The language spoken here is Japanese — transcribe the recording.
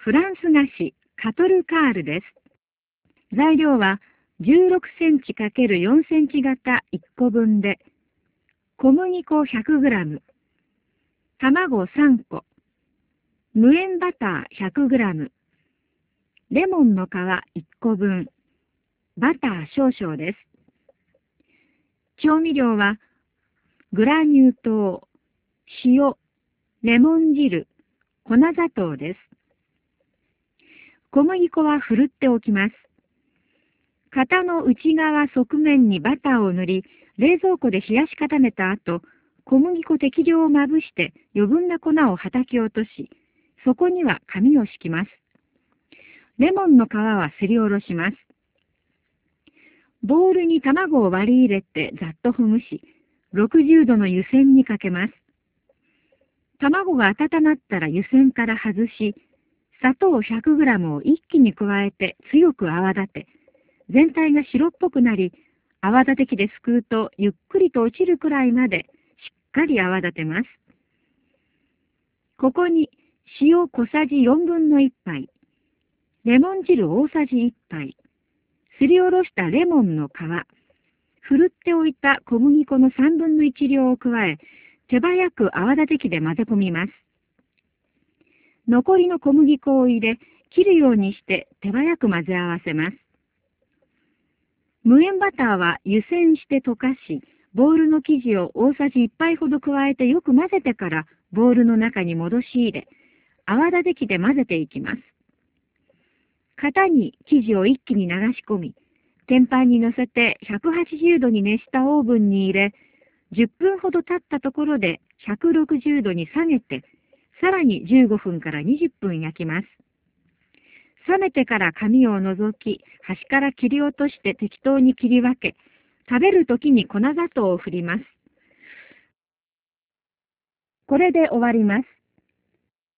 フランス菓子カトルカールです。材料は16センチ ×4 センチ型1個分で、小麦粉 100g、卵3個、無塩バター 100g、レモンの皮1個分、バター少々です。調味料はグラニュー糖、塩、レモン汁、粉砂糖です。小麦粉はふるっておきます。型の内側側面にバターを塗り、冷蔵庫で冷やし固めた後、小麦粉適量をまぶして余分な粉をはたき落とし、そこには紙を敷きます。レモンの皮はすりおろします。ボウルに卵を割り入れてざっとほぐし、60度の湯煎にかけます。卵が温まったら湯煎から外し、砂糖 100g を一気に加えて強く泡立て、全体が白っぽくなり、泡立て器ですくうとゆっくりと落ちるくらいまでしっかり泡立てます。ここに塩小さじ1/4杯、レモン汁大さじ1杯、すりおろしたレモンの皮、ふるっておいた小麦粉の1/3量を加え、手早く泡立て器で混ぜ込みます。残りの小麦粉を入れ、切るようにして手早く混ぜ合わせます。無塩バターは湯煎して溶かし、ボウルの生地を大さじ1杯ほど加えてよく混ぜてからボウルの中に戻し入れ、泡立て器で混ぜていきます。型に生地を一気に流し込み、天板に乗せて180度に熱したオーブンに入れ、10分ほど経ったところで160度に下げて、さらに15分から20分焼きます。冷めてから紙を除き、端から切り落として適当に切り分け、食べるときに粉砂糖を振ります。これで終わります。